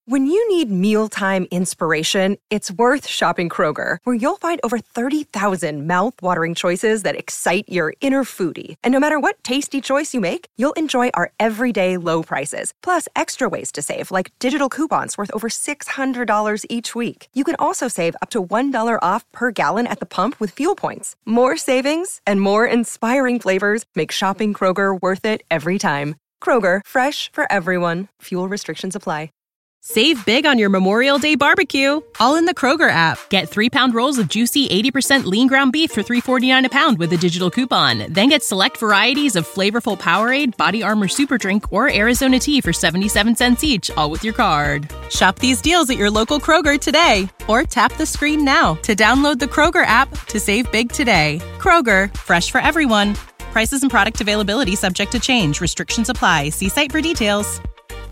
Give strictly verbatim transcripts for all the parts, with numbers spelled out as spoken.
When you need mealtime inspiration, it's worth shopping Kroger, where you'll find over thirty thousand mouth-watering choices that excite your inner foodie. And no matter what tasty choice you make, you'll enjoy our everyday low prices, plus extra ways to save, like digital coupons worth over six hundred dollars each week. You can also save up to one dollar off per gallon at the pump with fuel points. More savings and more inspiring flavors make shopping Kroger worth it every time. Kroger, fresh for everyone. Fuel restrictions apply. Save big on your Memorial Day barbecue, all in the Kroger app. Get three-pound rolls of juicy eighty percent lean ground beef for three forty-nine a pound with a digital coupon. Then get select varieties of flavorful Powerade, Body Armor Super Drink, or Arizona tea for seventy-seven cents each, all with your card. Shop these deals at your local Kroger today, or tap the screen now to download the Kroger app to save big today. Kroger, fresh for everyone. Prices and product availability subject to change. Restrictions apply. See site for details.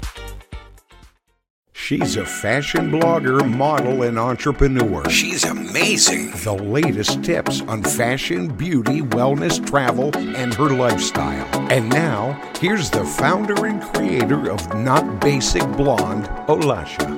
She's a fashion blogger, model, and entrepreneur. She's amazing. The latest tips on fashion, beauty, wellness, travel, and her lifestyle. And now, here's the founder and creator of Not Basic Blonde, Olasha.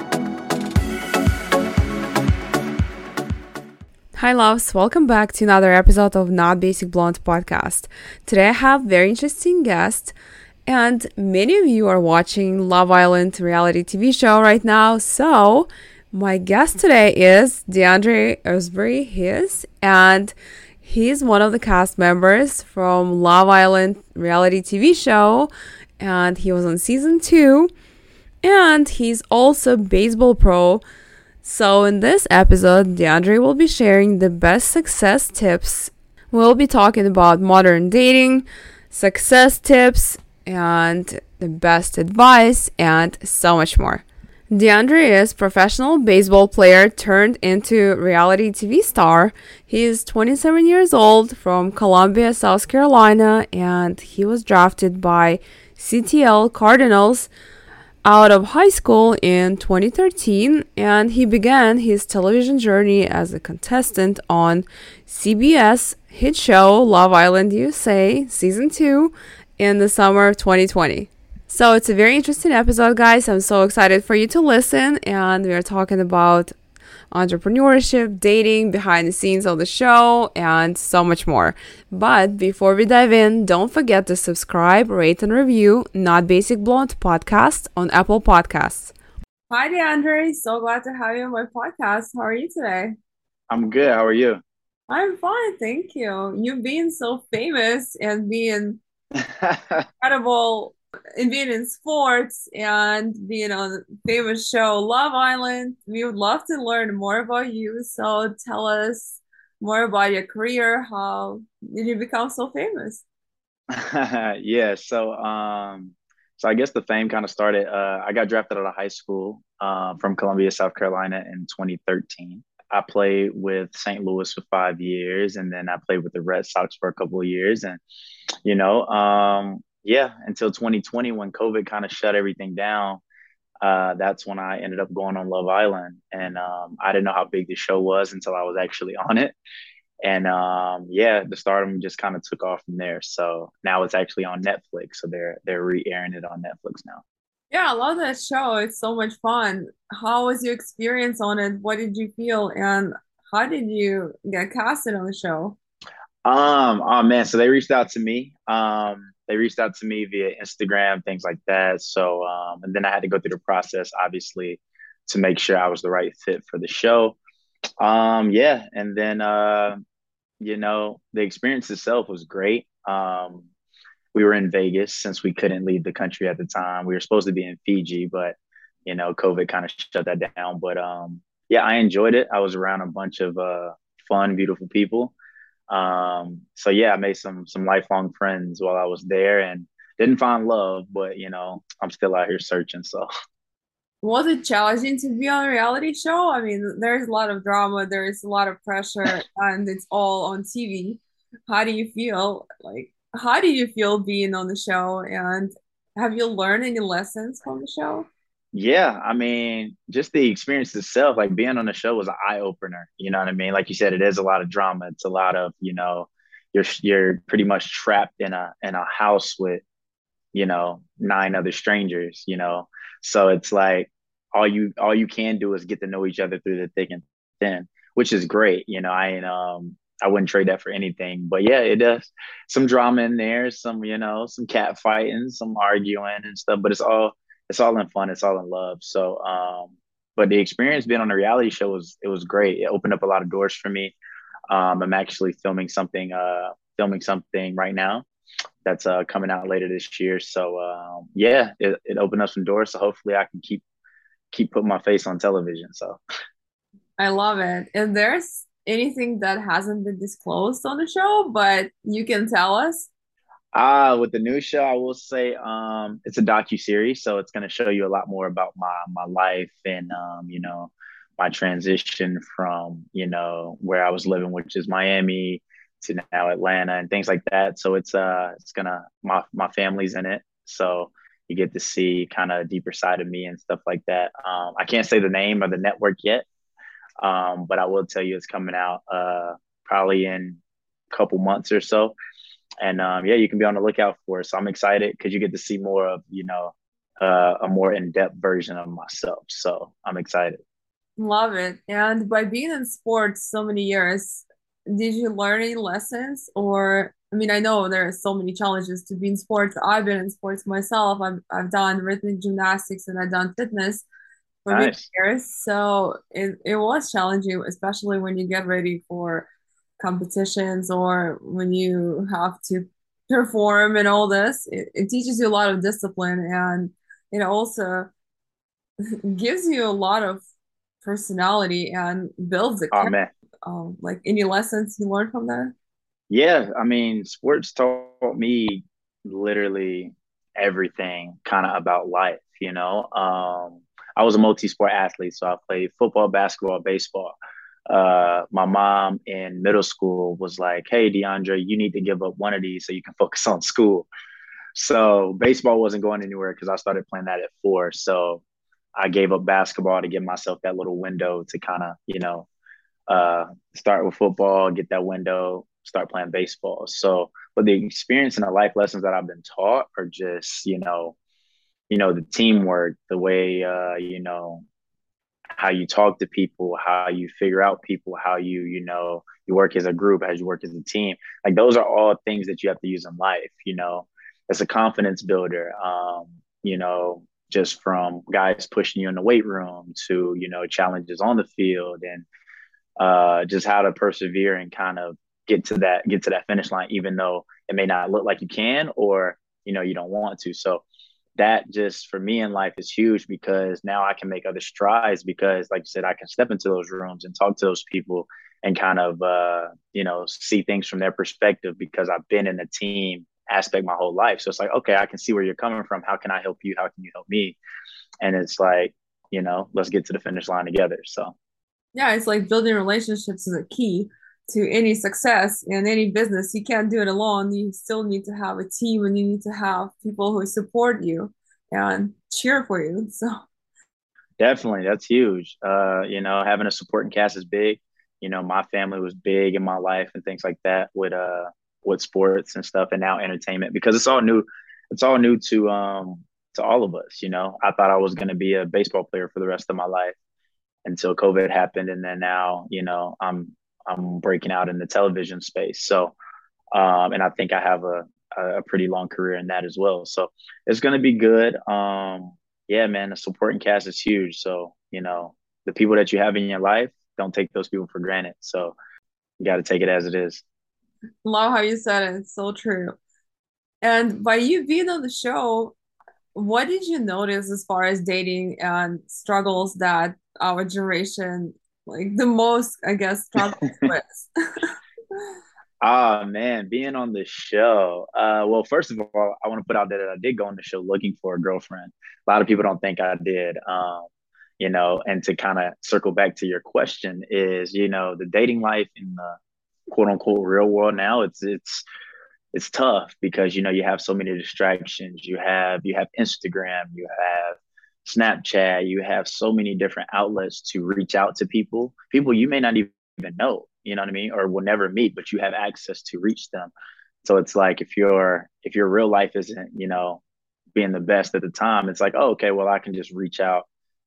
Hi loves, welcome back to another episode of Not Basic Blonde podcast. Today I have a very interesting guest. And many of you are watching Love Island reality T V show right now. So my guest today is DeAndre Osbury. He is, and he's one of the cast members from Love Island reality T V show. And he was on season two. And he's also a baseball pro. So in this episode, DeAndre will be sharing the best success tips. We'll be talking about modern dating, success tips, and the best advice, and so much more. DeAndre is professional baseball player turned into reality T V star. He is twenty-seven years old from Columbia, South Carolina, and he was drafted by C T L Cardinals out of high school in twenty thirteen, and he began his television journey as a contestant on C B S hit show Love Island U S A Season two in the summer of twenty twenty. So it's a very interesting episode, guys. I'm so excited for you to listen, and we are talking about entrepreneurship, dating, behind the scenes of the show, and so much more. But before we dive in, don't forget to subscribe, rate, and review Not Basic Blonde podcast on Apple Podcasts. Hi, DeAndre. So glad to have you on my podcast. How are you today? I'm good. How are you? I'm fine, thank you. You being so famous and being incredible in being in sports and being on the famous show Love Island. We would love to learn more about you. So tell us more about your career. How did you become so famous? Yeah, so um so I guess the fame kind of started. Uh, I got drafted out of high school uh, from Columbia, South Carolina in twenty thirteen. I played with Saint Louis for five years, and then I played with the Red Sox for a couple of years. And, you know, um, yeah, until twenty twenty when COVID kind of shut everything down, uh, that's when I ended up going on Love Island. And um, I didn't know how big the show was until I was actually on it. And um, yeah, the stardom just kind of took off from there. So now it's actually on Netflix. So they're they're re-airing it on Netflix now. Yeah, I love that show. It's so much fun. How was your experience on it? What did you feel? And how did you get casted on the show? Um, oh man, so they reached out to me. Um, they reached out to me via Instagram, things like that. So um, and then I had to go through the process, obviously, to make sure I was the right fit for the show. Um, yeah, and then uh, you know, the experience itself was great. Um, we were in Vegas since we couldn't leave the country at the time. We were supposed to be in Fiji, but you know, COVID kind of shut that down. But um, yeah, I enjoyed it. I was around a bunch of uh, fun, beautiful people. Um, so yeah, I made some some lifelong friends while I was there, and didn't find love, but you know, I'm still out here searching. So. Was it challenging to be on a reality show? I mean, there's a lot of drama, there's a lot of pressure, and it's all on T V. How do you feel? Like, how do you feel being on the show? And have you learned any lessons from the show? Yeah, I mean, just the experience itself, like being on the show was an eye opener. You know what I mean? Like you said, it is a lot of drama. It's a lot of, you know, you're you're pretty much trapped in a in a house with, you know, nine other strangers, you know. So it's like all you all you can do is get to know each other through the thick and thin, which is great. You know, I um I wouldn't trade that for anything. But yeah, it does some drama in there, some, you know, some cat fighting, some arguing and stuff, but it's all it's all in fun, it's all in love. So um but the experience being on a reality show was it was great. It opened up a lot of doors for me. Um I'm actually filming something uh filming something right now that's uh coming out later this year. So um yeah, it, it opened up some doors. So hopefully I can keep keep putting my face on television. So I love it. If there's anything that hasn't been disclosed on the show, but you can tell us. ah, with the new show, I will say um it's a docu series, so it's gonna show you a lot more about my my life and um, you know, my transition from, you know, where I was living, which is Miami, to now Atlanta and things like that. So it's uh it's gonna my my family's in it. So you get to see kind of a deeper side of me and stuff like that. Um, I can't say the name of the network yet, um, but I will tell you it's coming out uh, probably in a couple months or so. And um, yeah, you can be on the lookout for it. So I'm excited because you get to see more of, you know, uh, a more in-depth version of myself. So I'm excited. Love it. And by being in sports so many years, did you learn any lessons? Or, I mean, I know there are so many challenges to be in sports. I've been in sports myself. I've, I've done rhythmic gymnastics and I've done fitness for many Nice. years. So it, it was challenging, especially when you get ready for competitions or when you have to perform and all this. It, it teaches you a lot of discipline, and it also gives you a lot of personality and builds a Oh character. man. Um, like any lessons you learned from that? Yeah, I mean, sports taught me literally everything kind of about life, you know. Um, I was a multi-sport athlete, so I played football, basketball, baseball. Uh, my mom in middle school was like, "Hey, DeAndre, you need to give up one of these so you can focus on school." So baseball wasn't going anywhere because I started playing that at four. So I gave up basketball to give myself that little window to kind of, you know, uh, start with football, get that window, start playing baseball. So, but the experience and the life lessons that I've been taught are just, you know, you know, the teamwork, the way, uh, you know, how you talk to people, how you figure out people, how you, you know, you work as a group, as you work as a team. Like those are all things that you have to use in life, you know. It's a confidence builder. Um, you know, just from guys pushing you in the weight room to, you know, challenges on the field and uh, just how to persevere and kind of get to that get to that finish line, even though it may not look like you can or you know you don't want to. So that just for me in life is huge because now I can make other strides because, like you said, I can step into those rooms and talk to those people and kind of uh, you know see things from their perspective because I've been in a team aspect my whole life. So it's like, okay, I can see where you're coming from. How can I help you? How can you help me? And it's like, you know, let's get to the finish line together. So Yeah, it's like building relationships is a key to any success in any business. You can't do it alone. You still need to have a team and you need to have people who support you and cheer for you. So definitely, that's huge. Uh, you know, having a supporting cast is big. You know, my family was big in my life and things like that with uh with sports and stuff, and now entertainment because it's all new. It's all new to um to all of us. You know, I thought I was going to be a baseball player for the rest of my life until COVID happened, and then now, you know, I'm I'm breaking out in the television space. So, um, and I think I have a a pretty long career in that as well. So it's going to be good. Um, yeah, man, the supporting cast is huge. So, you know, the people that you have in your life, don't take those people for granted. So you got to take it as it is. love how you said it. It's so true. And by you being on the show, what did you notice as far as dating and struggles that our generation, like the most, I guess, struggles with? Ah, man, being on the show. Uh, well, first of all, I want to put out there that I did go on the show looking for a girlfriend. A lot of people don't think I did. Um, you know, and to kind of circle back to your question is, you know, the dating life in the quote unquote real world now, it's it's it's tough because you know you have so many distractions. You have you have Instagram, you have Snapchat, you have so many different outlets to reach out to people, people you may not even know, you know what I mean, or will never meet, but you have access to reach them. So it's like if your if your real life isn't, you know, being the best at the time, it's like, oh, okay, well, I can just reach out,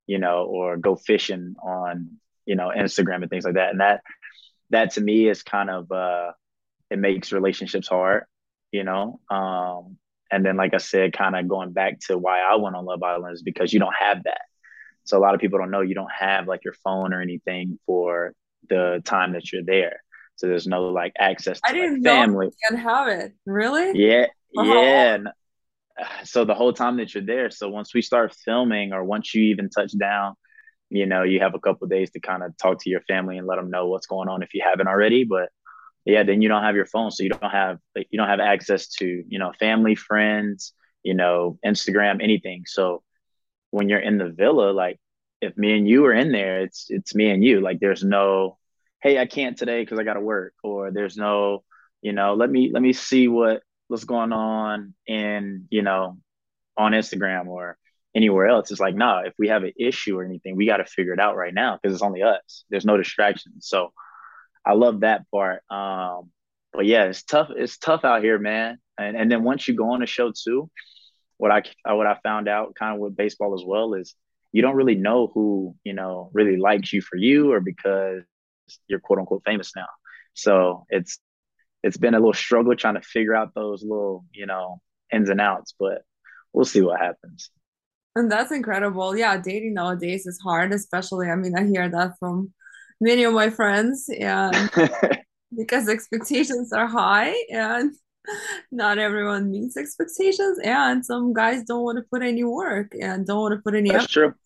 you know, or go fishing on, you know, Instagram and things like that. And that, that to me is kind of, uh, it makes relationships hard, you know? Um, and then, like I said, kind of going back to why I went on Love Island is because you don't have that. So a lot of people don't know you don't have like your phone or anything for the time that you're there. So there's no like access I to like didn't know family. you can have it. Really? Yeah, For how yeah. long? So the whole time that you're there. So once we start filming or once you even touch down, you know, you have a couple of days to kind of talk to your family and let them know what's going on if you haven't already. But yeah, then you don't have your phone, so you don't have like, you don't have access to, you know, family, friends, you know, Instagram, anything. So when you're in the villa, like if me and you are in there, it's it's me and you. Like there's no, hey, I can't today because I got to work, or there's no, you know, let me let me see what what's going on in, you know, on Instagram or anywhere else. It's like, nah, if we have an issue or anything, we got to figure it out right now because it's only us. There's no distractions. So I love that part. Um, but yeah, it's tough. It's tough out here, man. And and then once you go on a show too, what I what I found out kind of with baseball as well is you don't really know who, you know, really likes you for you or because you're quote unquote famous now. So it's it's been a little struggle trying to figure out those little, you know, ins and outs, but we'll see what happens. And that's incredible. Yeah, dating nowadays is hard, especially, I mean, I hear that from many of my friends, and because expectations are high and not everyone meets expectations, and some guys don't want to put any work and don't want to put any That's effort. true.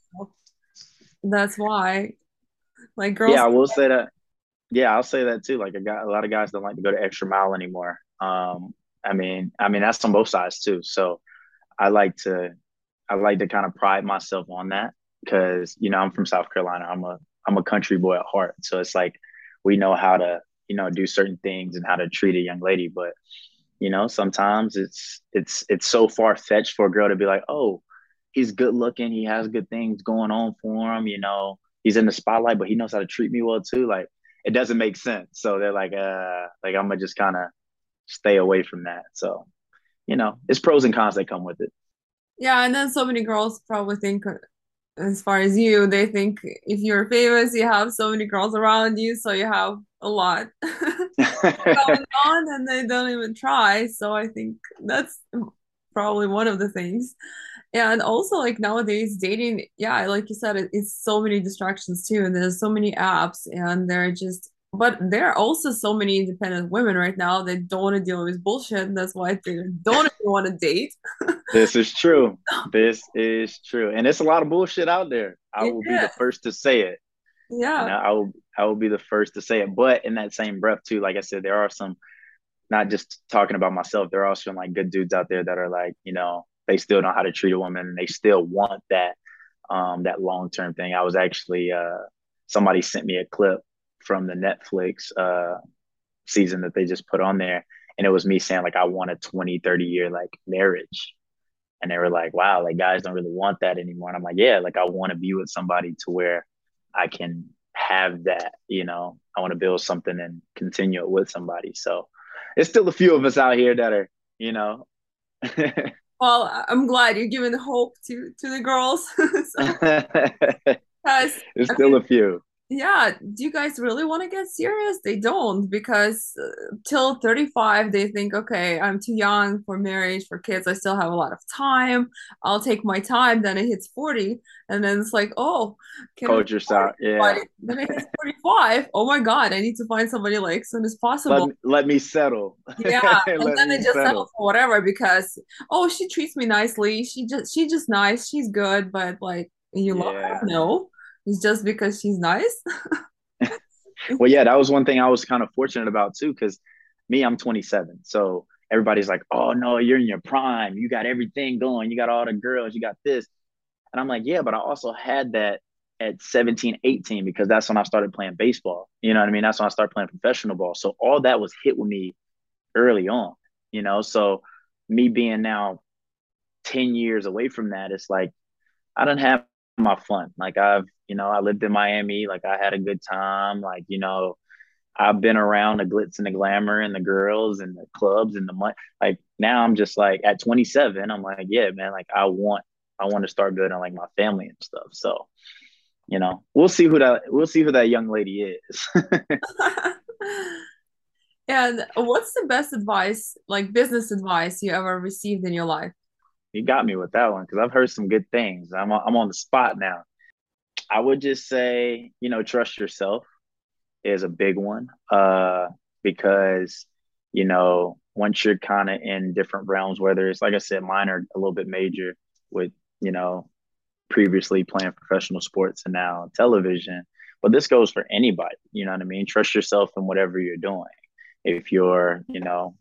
That's why, like, girls, Yeah, I will say that. Yeah, I'll say that too. Like a guy, a lot of guys don't like to go the extra mile anymore. Um, I mean, I mean that's on both sides too. So I like to, I like to kind of pride myself on that because you know I'm from South Carolina. I'm a I'm a country boy at heart. So it's like we know how to you know do certain things and how to treat a young lady. But you know sometimes it's it's it's so far fetched for a girl to be like, oh, he's good looking, he has good things going on for him. You know, he's in the spotlight, but he knows how to treat me well too. Like it doesn't make sense. So they're like, uh, like I'm gonna just kind of stay away from that. So you know, it's pros and cons that come with it. yeah, and then so many girls probably think, uh, as far as you, they think if you're famous, you have so many girls around you, so you have a lot going on, and they don't even try. So I think that's probably one of the things. And also, like nowadays, dating, yeah, like you said, it, it's so many distractions too, and there's so many apps, and they're just, but there are also so many independent women right now that don't want to deal with bullshit, and that's why they don't even want to date. This is true. This is true. And it's a lot of bullshit out there. I It will be the is, first to say it. You know, yeah. I will I will be the first to say it. But in that same breath too, like I said, there are some not just talking about myself, there are some like good dudes out there that are like, you know, they still know how to treat a woman and they still want that um that long term thing. I was actually uh somebody sent me a clip from the Netflix uh season that they just put on there. And it was me saying like I want a twenty, thirty year like marriage. And they were like, wow, like guys don't really want that anymore. And I'm like, yeah, like I want to be with somebody to where I can have that, you know, I want to build something and continue it with somebody. So it's still a few of us out here that are, you know, Well, I- I'm glad you're giving hope to to the girls. So, because it's I still mean, a few. yeah, do you guys really want to get serious? They don't, because uh, till thirty-five, they think, okay, I'm too young for marriage, for kids. I still have a lot of time. I'll take my time. Then it hits forty, and then it's like, oh, can we Culture find side. Yeah. somebody? Then it hits forty-five. Oh my God, I need to find somebody like as soon as Let possible. me, let me settle. Yeah, and Let then me they just settle settle. for whatever because, oh, she treats me nicely. She just she's just nice. She's good, but like you love her? Yeah. No. It's just because she's nice. Well, yeah, that was one thing I was kind of fortunate about too, because me, I'm twenty-seven. So everybody's like, oh no, you're in your prime. You got everything going. You got all the girls. You got this. And I'm like, yeah, but I also had that at seventeen, eighteen, because that's when I started playing baseball. You know what I mean? That's when I started playing professional ball. So all that was hit with me early on, you know? So me being now ten years away from that, it's like, I don't have my fun. Like I've, you know, I lived in Miami. Like I had a good time. Like, you know, I've been around the glitz and the glamour and the girls and the clubs and the money. Like now I'm just like at twenty-seven, I'm like, yeah, man, like I want I want to start building like my family and stuff. So, you know, we'll see who that we'll see who that young lady is. And what's the best advice, like business advice, you ever received in your life? You got me with that one because I've heard some good things. I'm on, I'm on the spot now. I would just say, you know, trust yourself is a big one. Uh, because, you know, once you're kind of in different realms, whether it's like I said, mine are a little bit major with, you know, previously playing professional sports and now television. But this goes for anybody, you know what I mean? Trust yourself in whatever you're doing. If you're, you know,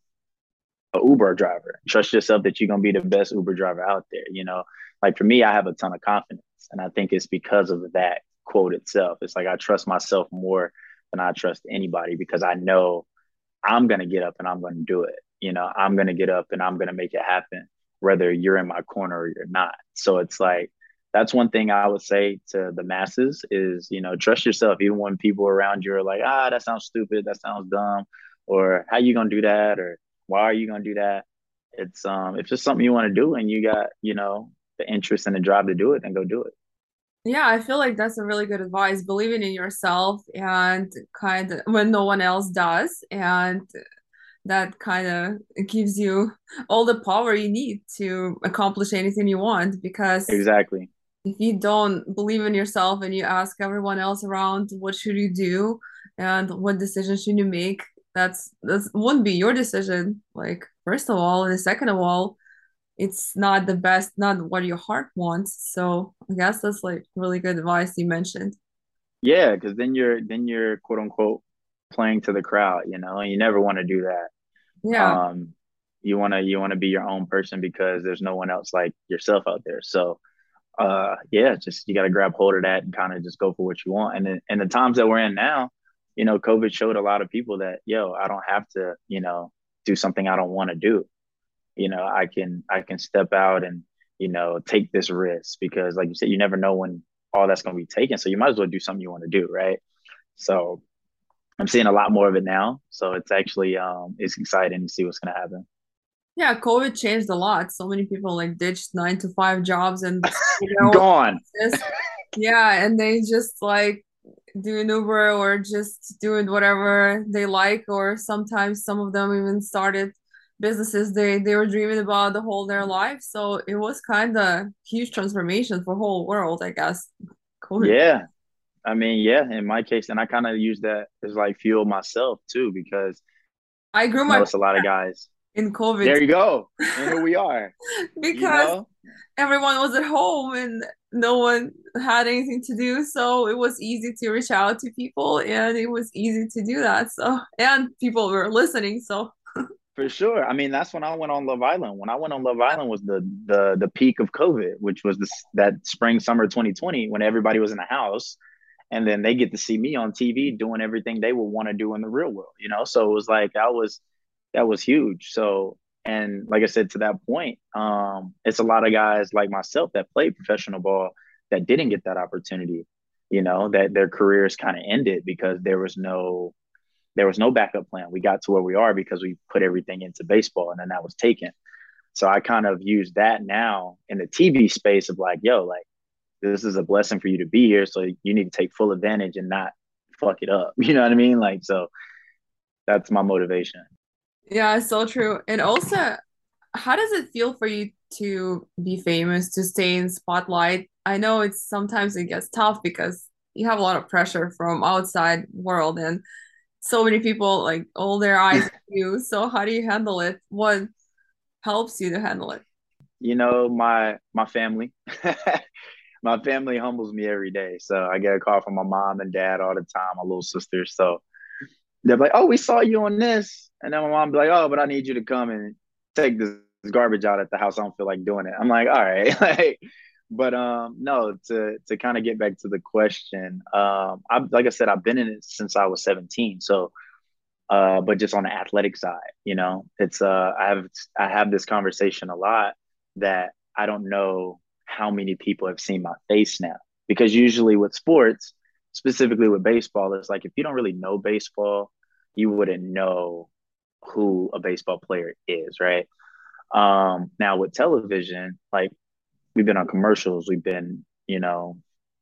a Uber driver, trust yourself that you're gonna be the best Uber driver out there. You know, like for me, I have a ton of confidence. And I think it's because of that quote itself. It's like I trust myself more than I trust anybody because I know I'm gonna get up and I'm gonna do it. You know, I'm gonna get up and I'm gonna make it happen, whether you're in my corner or you're not. So it's like that's one thing I would say to the masses is, you know, trust yourself, even when people around you are like, ah, that sounds stupid, that sounds dumb, or how you gonna do that, or why are you gonna do that? It's um, if it's something you want to do and you got, you know, the interest and the drive to do it, then go do it. Yeah, I feel like that's a really good advice. Believing in yourself and kind of when no one else does, and that kind of gives you all the power you need to accomplish anything you want. Because Exactly. if you don't believe in yourself and you ask everyone else around what should you do and what decision should you make, that's that's wouldn't be your decision. Like first of all, and second of all, it's not the best, not what your heart wants. So I guess that's like really good advice you mentioned. Yeah, because then you're then you're quote unquote playing to the crowd, you know, and you never want to do that. Yeah. Um, you wanna you wanna be your own person because there's no one else like yourself out there. So uh yeah, just you gotta grab hold of that and kind of just go for what you want. And then and the times that we're in now, you know, COVID showed a lot of people that, yo, I don't have to, you know, do something I don't want to do. You know, I can I can step out and, you know, take this risk because like you said, you never know when all that's gonna be taken. So you might as well do something you want to do, right? So I'm seeing a lot more of it now. So it's actually um it's exciting to see what's gonna happen. Yeah, COVID changed a lot. So many people like ditched nine to five jobs and you know Gone. just yeah, and they just like doing Uber or just doing whatever they like, or sometimes some of them even started businesses they they were dreaming about the whole their life. So it was kind of huge transformation for whole world, I guess. COVID. Yeah. I mean, yeah, in my case, and I kind of use that as like fuel myself too, because I grew I know my it's a lot of guys. in COVID There you go. And here we are, you because know? everyone was at home and no one had anything to do. So it was easy to reach out to people and it was easy to do that. So, and people were listening. So, For sure. I mean, that's when I went on Love Island. When I went on Love Island was the the the peak of COVID, which was this that spring summer twenty twenty when everybody was in the house, and then they get to see me on T V doing everything they would want to do in the real world, you know? So it was like that was that was huge. So and like I said to that point, um, it's a lot of guys like myself that played professional ball that didn't get that opportunity, you know, that their careers kind of ended because there was no there was no backup plan. We got to where we are because we put everything into baseball and then that was taken. So I kind of use that now in the T V space of like, yo, like this is a blessing for you to be here. So you need to take full advantage and not fuck it up. You know what I mean? Like, so that's my motivation. yeah, so true. And also, how does it feel for you to be famous, to stay in spotlight? I know it's sometimes it gets tough because you have a lot of pressure from outside world and so many people like all their eyes on you. So how do you handle it? What helps you to handle it? You know, my my family. My family humbles me every day. So I get a call from my mom and dad all the time, my little sister. So they're like, "Oh, we saw you on this," and then my mom be like, "Oh, but I need you to come and take this garbage out at the house. I don't feel like doing it." I'm like, "All right," like, but um, no. To to kind of get back to the question, um, I like I said, I've been in it since I was seventeen. So, uh, but just on the athletic side, you know, it's uh, I have I have this conversation a lot that I don't know how many people have seen my face now because usually with sports, specifically with baseball, it's like if you don't really know baseball, you wouldn't know who a baseball player is, right? Um, now with television, like we've been on commercials, we've been, you know,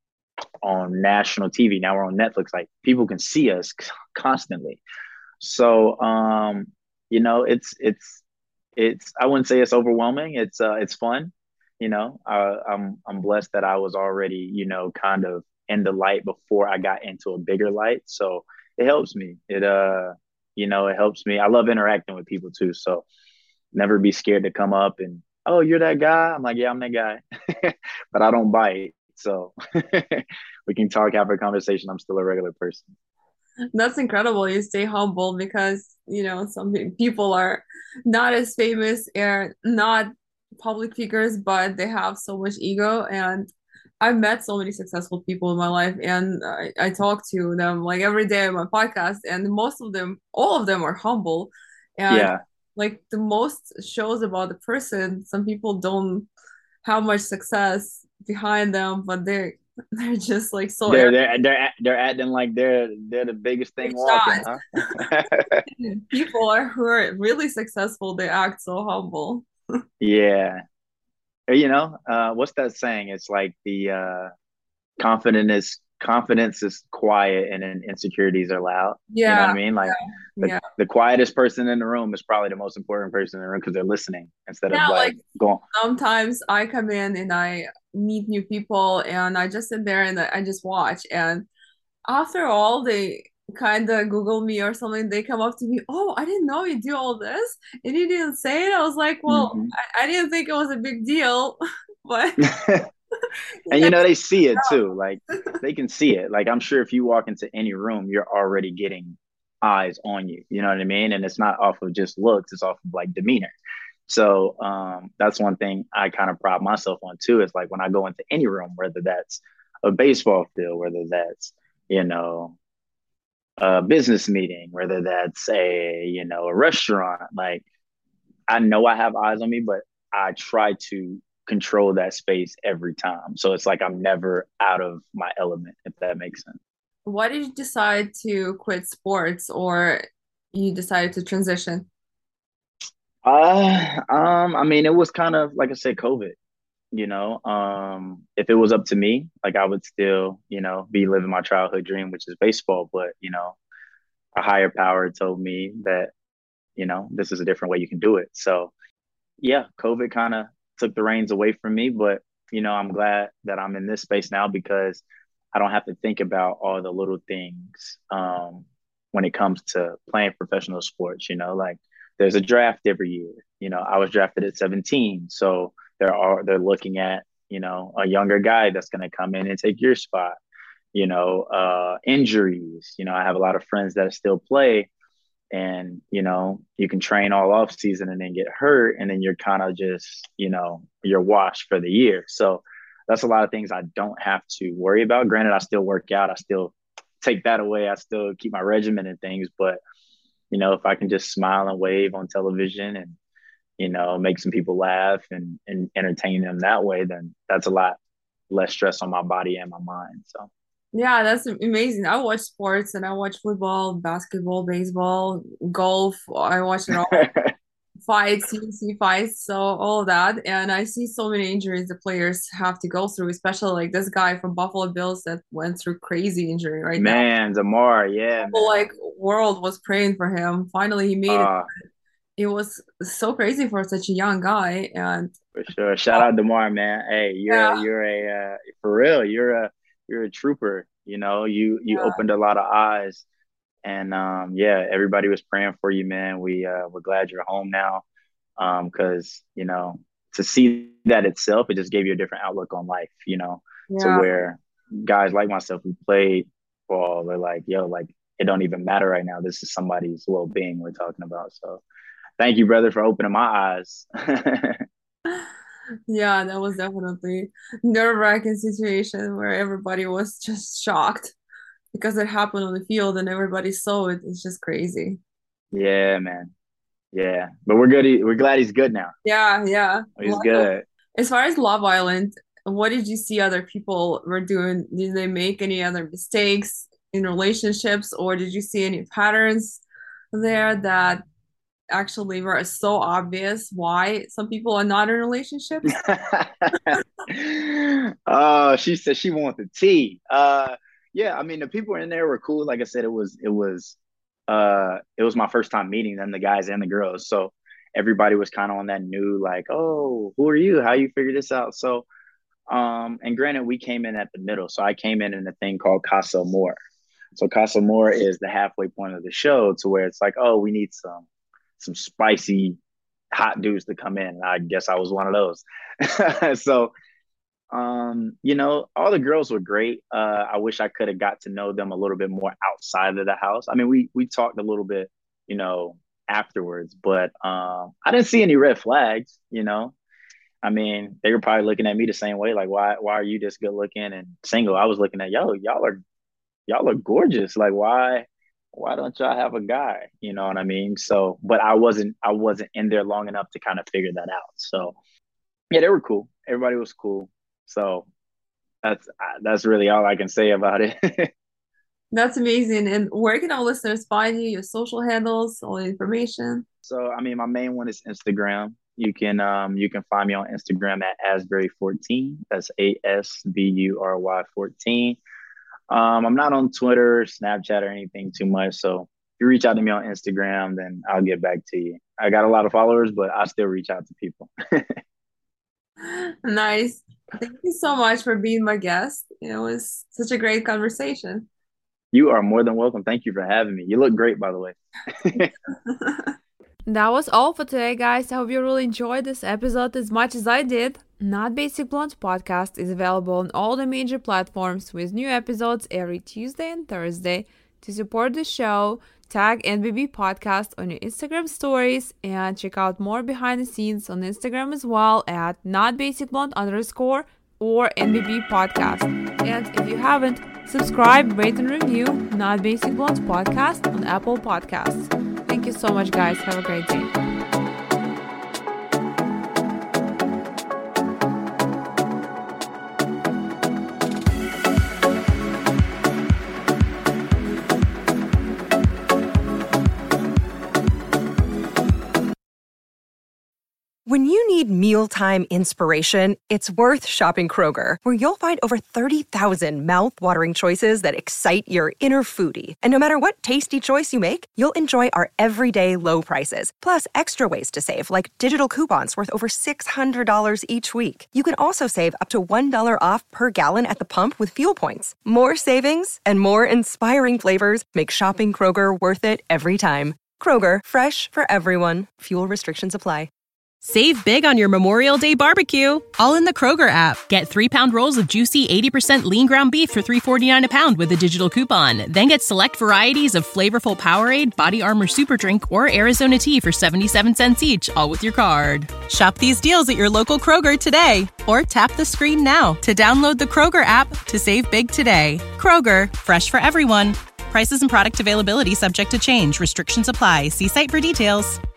on national T V. Now we're on Netflix. Like people can see us constantly. So, um, you know, it's it's it's I wouldn't say it's overwhelming. It's uh it's fun. You know, uh, I'm I'm blessed that I was already, you know, kind of in the light before I got into a bigger light. So it helps me. It uh, you know, it helps me. I love interacting with people too. So never be scared to come up and, oh, you're that guy. I'm like, yeah, I'm that guy, but I don't bite. So we can talk, have a conversation. I'm still a regular person. That's incredible. You stay humble because, you know, some pe- people are not as famous and not public figures, but they have so much ego. And I've met so many successful people in my life, and I, I talk to them like every day on my podcast, and most of them, all of them are humble. And Yeah. like the most shows about the person, some people don't have much success behind them, but they're they're just like so They're arrogant. they're they're they're acting like they're they're the biggest thing walking, huh? People are who are really successful, they act so humble. Yeah. You know, uh, what's that saying? It's like the uh, confidence is confidence is quiet and then insecurities are loud. You know what Yeah, I mean? Like the yeah. the quietest person in the room is probably the most important person in the room because they're listening instead of Yeah, like like going. sometimes I come in and I meet new people and I just sit there and I just watch. And after all, they kind of Google me or something. They come up to me, oh, I didn't know you do all this. And you didn't say it. I was like, well, Mhm. I, I didn't think it was a big deal. But And I you know, just they see it too. Like they can see it. Like I'm sure if you walk into any room, you're already getting eyes on you. You know what I mean? And it's not off of just looks, it's off of like demeanor. So um, that's one thing I kind of pride myself on too. Is like when I go into any room, whether that's a baseball field, whether that's, you know, a business meeting, whether that's a, you know, a restaurant, like I know I have eyes on me, but I try to control that space every time. So it's like I'm never out of my element, if that makes sense. why did you decide to quit sports or you decided to transition? Uh, um, I mean, it was kind of like I said, COVID. You know, um, if it was up to me, like I would still, you know, be living my childhood dream, which is baseball. But you know, a higher power told me that, you know, this is a different way you can do it. So yeah, COVID kind of took the reins away from me, but you know, I'm glad that I'm in this space now because I don't have to think about all the little things um, when it comes to playing professional sports. You know, like there's a draft every year. You know, I was drafted at seventeen, so they're all they're looking at, you know, a younger guy that's going to come in and take your spot. You know, uh, injuries. You know, I have a lot of friends that still play, and you know you can train all off season and then get hurt and then you're kind of just, you know, you're washed for the year. So that's a lot of things I don't have to worry about. Granted, I still work out, I still take that away, I still keep my regimen and things, but you know, if I can just smile and wave on television and, you know, make some people laugh and, and entertain them that way, then that's a lot less stress on my body and my mind. So Yeah, that's amazing. I watch sports and I watch football, basketball, baseball, golf. I watch it all. Fights, U F C fights, so all of that. And I see so many injuries the players have to go through, especially like this guy from Buffalo Bills that went through crazy injury right now. man, Zamar, yeah, Whole man. like world was praying for him. Finally, he made it. uh It was so crazy for such a young guy. And For sure. Shout out Demar, man. Hey, you're a, yeah, you're a uh, for real. You're a you're a trooper. You know, you you yeah, opened a lot of eyes, and um, yeah, everybody was praying for you, man. We uh, we're glad you're home now, um, because you know to see that itself, it just gave you a different outlook on life. You know, to yeah. where guys like myself who played ball, they're like, yo, like it don't even matter right now. This is somebody's well being we're talking about. So thank you, brother, for opening my eyes. Yeah, that was definitely nerve-wracking situation where everybody was just shocked because it happened on the field and everybody saw it. It's just crazy. Yeah, man. Yeah, but we're good. We're glad he's good now. Yeah, yeah. He's good. As far as Love Island, what did you see other people were doing? Did they make any other mistakes in relationships, or did you see any patterns there that actually were so obvious why some people are not in relationships? Oh, she said she wanted the tea. Uh, yeah, I mean the people in there were cool. Like I said, it was it was uh it was my first time meeting them, the guys and the girls. So everybody was kind of on that new like, oh, who are you? How you figure this out? So um, and granted, we came in at the middle. So I came in in a thing called Casa Amor. So Casa Amor is the halfway point of the show to where it's like, oh, we need some some spicy hot dudes to come in. I guess I was one of those. So um, you know, all the girls were great. Uh, I wish I could have got to know them a little bit more outside of the house. I mean, we we talked a little bit, you know, afterwards, but um, I didn't see any red flags. You know, I mean, they were probably looking at me the same way, like, why why are you this good looking and single? I was looking at yo, y'all are y'all are gorgeous. Like, why why don't y'all have a guy? You know what I mean? So, but I wasn't I wasn't in there long enough to kind of figure that out. So, yeah, they were cool. Everybody was cool. So that's that's really all I can say about it. That's amazing. And where can our listeners find you? Your social handles, all the information? So I mean, my main one is Instagram. You can um you can find me on Instagram at Asbury fourteen. That's A S B U R Y fourteen. Um, I'm not on Twitter, Snapchat, or anything too much. So if you reach out to me on Instagram, then I'll get back to you. I got a lot of followers, but I still reach out to people. Nice. Thank you so much for being my guest. It was such a great conversation. You are more than welcome. Thank you for having me. You look great, by the way. That was all for today, guys. I hope you really enjoyed this episode as much as I did. Not Basic Blonde podcast is available on all the major platforms with new episodes every Tuesday and Thursday. To support the show, tag N B B Podcast on your Instagram stories and check out more behind the scenes on Instagram as well at notbasicblonde underscore or N B B Podcast. And if you haven't, subscribe, rate, and review Not Basic Blonde Podcast on Apple Podcasts. Thank you so much, guys. Have a great day. When you need mealtime inspiration, it's worth shopping Kroger, where you'll find over thirty thousand mouth-watering choices that excite your inner foodie. And no matter what tasty choice you make, you'll enjoy our everyday low prices, plus extra ways to save, like digital coupons worth over six hundred dollars each week. You can also save up to one dollar off per gallon at the pump with fuel points. More savings and more inspiring flavors make shopping Kroger worth it every time. Kroger, fresh for everyone. Fuel restrictions apply. Save big on your Memorial Day barbecue, all in the Kroger app. Get three-pound rolls of juicy eighty percent lean ground beef for three forty-nine a pound with a digital coupon. Then get select varieties of flavorful Powerade, Body Armor Super Drink, or Arizona tea for seventy-seven cents each, all with your card. Shop these deals at your local Kroger today, or tap the screen now to download the Kroger app to save big today. Kroger, fresh for everyone. Prices and product availability subject to change. Restrictions apply. See site for details.